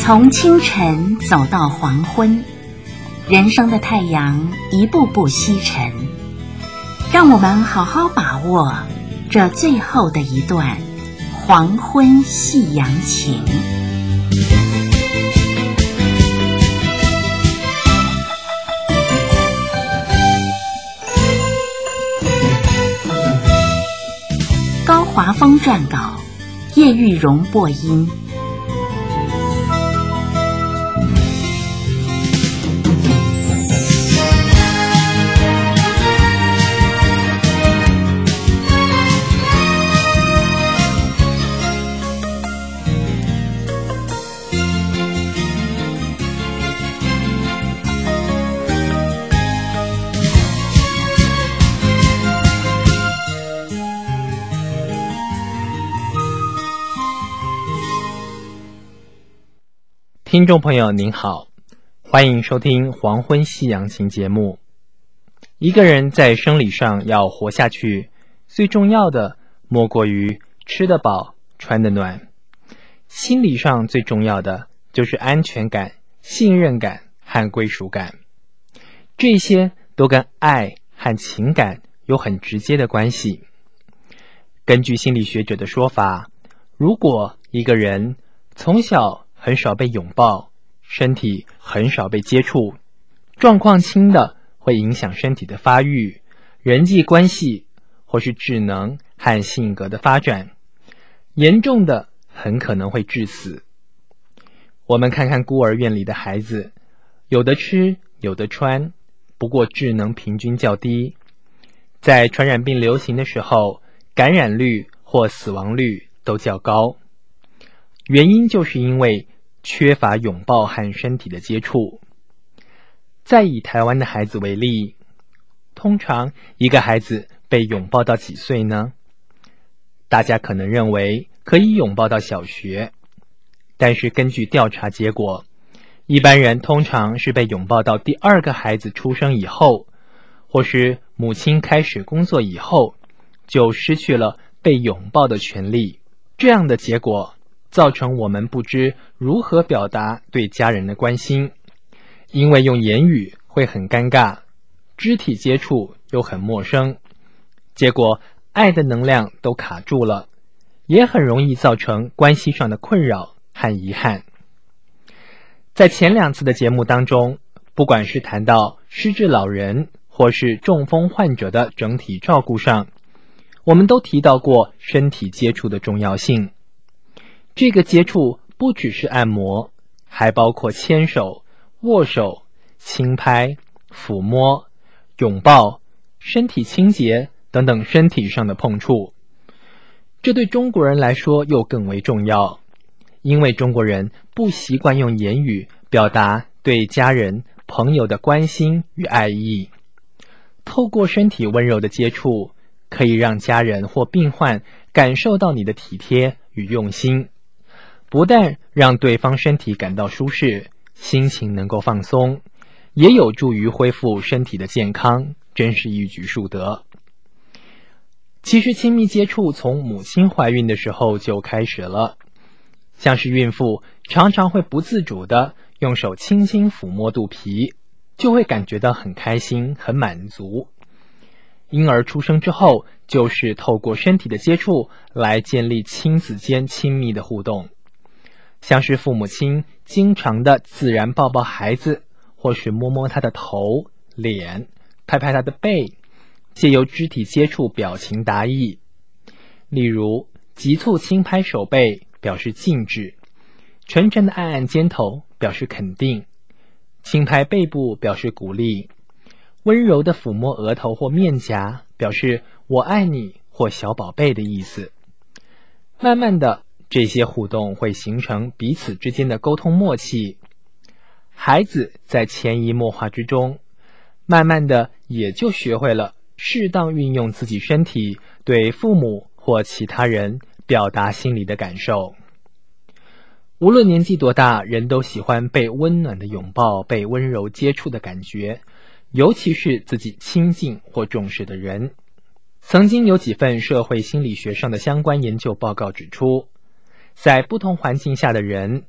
从清晨走到黄昏，人生的太阳一步步西沉，让我们好好把握这最后的一段黄昏夕阳情。高华峰撰稿，叶玉荣播音。 听众朋友您好，欢迎收听黄昏夕阳情节目。一个人在生理上要活下去，最重要的莫过于吃得饱穿得暖，心理上最重要的就是安全感、信任感和归属感，这些都跟爱和情感有很直接的关系。根据心理学者的说法，如果一个人从小很少被拥抱，身体很少被接触，状况轻的会影响身体的发育、人际关系或是智能和性格的发展，严重的很可能会致死。我们看看孤儿院里的孩子，有的吃有的穿，不过智能平均较低，在传染病流行的时候，感染率或死亡率都较高，原因就是因为缺乏拥抱和身体的接触。再以台湾的孩子为例，通常一个孩子被拥抱到几岁呢？大家可能认为可以拥抱到小学，但是根据调查结果，一般人通常是被拥抱到第二个孩子出生以后，或是母亲开始工作以后，就失去了被拥抱的权利。这样的结果造成我们不知如何表达对家人的关心，因为用言语会很尴尬，肢体接触又很陌生，结果爱的能量都卡住了，也很容易造成关系上的困扰和遗憾。在前2次的节目当中，不管是谈到失智老人或是中风患者的整体照顾上，我们都提到过身体接触的重要性。这个接触不只是按摩，还包括牵手、握手、轻拍、抚摸、拥抱、身体清洁等等身体上的碰触。这对中国人来说又更为重要，因为中国人不习惯用言语表达对家人、朋友的关心与爱意。透过身体温柔的接触，可以让家人或病患感受到你的体贴与用心，不但让对方身体感到舒适，心情能够放松，也有助于恢复身体的健康，真是一举数得。其实亲密接触从母亲怀孕的时候就开始了，像是孕妇常常会不自主地用手轻轻抚摸肚皮，就会感觉到很开心、很满足。婴儿出生之后，就是透过身体的接触来建立亲子间亲密的互动，像是父母亲经常的自然抱抱孩子，或是摸摸他的头、脸，拍拍他的背，借由肢体接触表情达意。例如急促轻拍手背表示禁止，沉沉的按按肩头表示肯定，轻拍背部表示鼓励，温柔的抚摸额头或面颊表示我爱你或小宝贝的意思。慢慢的，这些互动会形成彼此之间的沟通默契，孩子在潜移默化之中，慢慢的也就学会了适当运用自己身体对父母或其他人表达心里的感受。无论年纪多大，人都喜欢被温暖的拥抱，被温柔接触的感觉，尤其是自己亲近或重视的人。曾经有几份社会心理学上的相关研究报告指出，在不同环境下的人，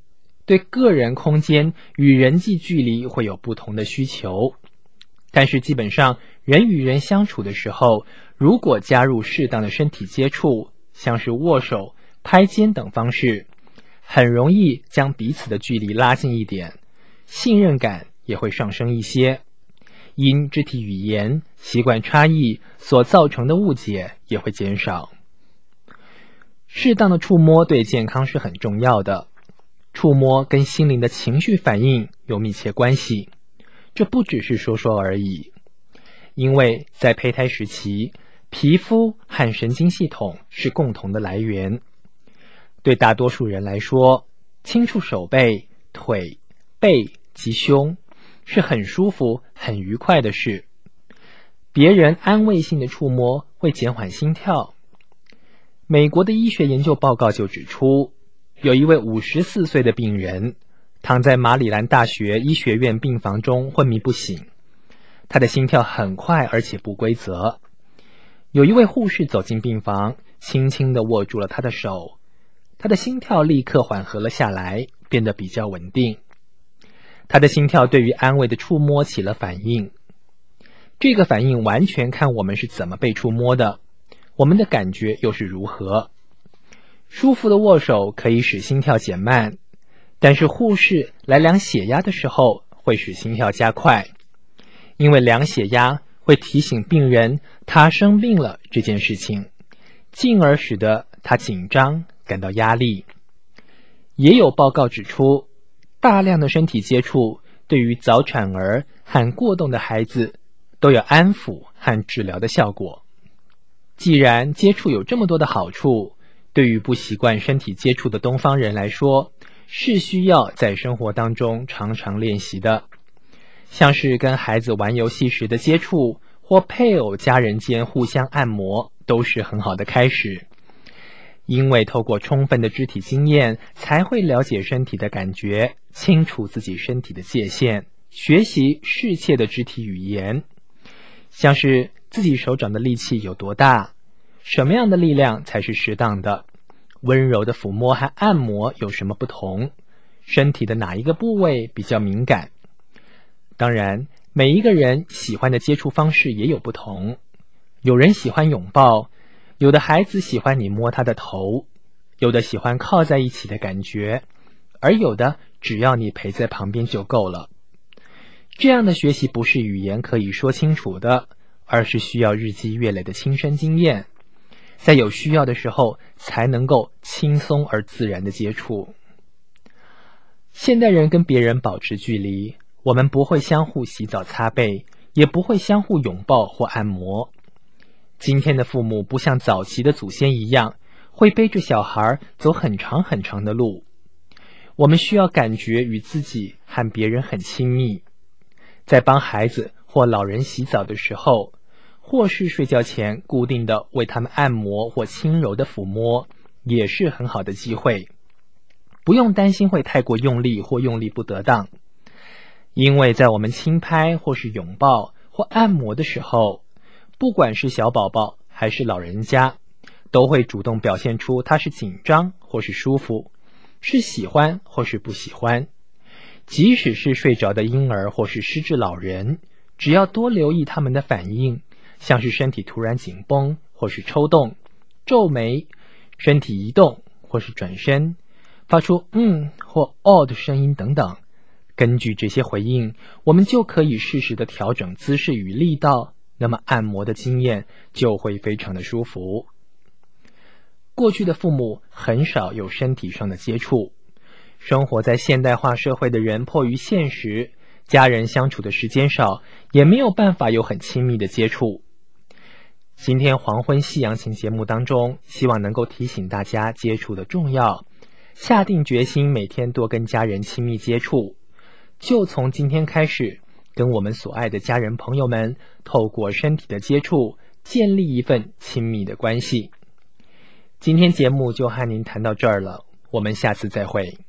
对个人空间与人际距离会有不同的需求，但是基本上人与人相处的时候，如果加入适当的身体接触，像是握手、拍肩等方式，很容易将彼此的距离拉近一点，信任感也会上升一些，因肢体语言、习惯差异所造成的误解也会减少。适当的触摸对健康是很重要的，触摸跟心灵的情绪反应有密切关系，这不只是说说而已。因为在胚胎时期，皮肤和神经系统是共同的来源。对大多数人来说，轻触手背、腿、背及胸是很舒服、很愉快的事。别人安慰性的触摸会减缓心跳。美国的医学研究报告就指出，有一位54岁的病人躺在马里兰大学医学院病房中昏迷不醒，他的心跳很快而且不规则。有一位护士走进病房，轻轻地握住了他的手，他的心跳立刻缓和了下来，变得比较稳定。他的心跳对于安慰的触摸起了反应，这个反应完全看我们是怎么被触摸的，我们的感觉又是如何。舒服的握手可以使心跳减慢，但是护士来量血压的时候会使心跳加快，因为量血压会提醒病人他生病了这件事情，进而使得他紧张，感到压力。也有报告指出，大量的身体接触对于早产儿和过动的孩子都有安抚和治疗的效果。既然接触有这么多的好处，对于不习惯身体接触的东方人来说，是需要在生活当中常常练习的。像是跟孩子玩游戏时的接触，或配偶家人间互相按摩，都是很好的开始。因为透过充分的肢体经验，才会了解身体的感觉，清楚自己身体的界限，学习适切的肢体语言。像是自己手掌的力气有多大，什么样的力量才是适当的，温柔的抚摸和按摩有什么不同，身体的哪一个部位比较敏感。当然，每一个人喜欢的接触方式也有不同，有人喜欢拥抱，有的孩子喜欢你摸他的头，有的喜欢靠在一起的感觉，而有的只要你陪在旁边就够了。这样的学习不是语言可以说清楚的，而是需要日积月累的亲身经验，在有需要的时候才能够轻松而自然的接触。现代人跟别人保持距离，我们不会相互洗澡擦背，也不会相互拥抱或按摩。今天的父母不像早期的祖先一样，会背着小孩走很长很长的路。我们需要感觉与自己和别人很亲密。在帮孩子或老人洗澡的时候，或是睡觉前固定的为他们按摩或轻柔的抚摸，也是很好的机会。不用担心会太过用力或用力不得当，因为在我们轻拍或是拥抱或按摩的时候，不管是小宝宝还是老人家，都会主动表现出他是紧张或是舒服，是喜欢或是不喜欢。即使是睡着的婴儿或是失智老人，只要多留意他们的反应，像是身体突然紧绷或是抽动、皱眉、身体移动或是转身，发出或的声音等等。根据这些回应，我们就可以适时的调整姿势与力道，那么按摩的经验就会非常的舒服。过去的父母很少有身体上的接触，生活在现代化社会的人迫于现实，家人相处的时间少，也没有办法有很亲密的接触。今天黄昏夕阳情节目当中，希望能够提醒大家接触的重要，下定决心每天多跟家人亲密接触，就从今天开始，跟我们所爱的家人朋友们透过身体的接触，建立一份亲密的关系。今天节目就和您谈到这儿了，我们下次再会。